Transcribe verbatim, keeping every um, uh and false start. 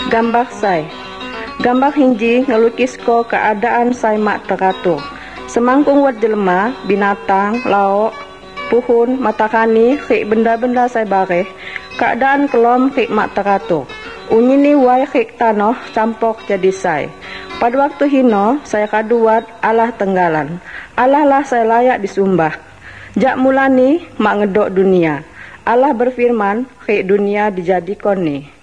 Gambar saya. Gambar hinji ngelukis ko keadaan saya mak teratur. Semangkung wat jelema, binatang, lauk, puhun, matakani, khik benda-benda saya bareh. Keadaan kelom khik mak teratur. Unyi ni wai khik tanoh campur jadi saya. Pada waktu hino, saya kaduat Allah tenggalan. Allah lah saya layak disumbah. Jak mulani mak ngedok dunia. Allah berfirman, khik dunia dijadikan ni.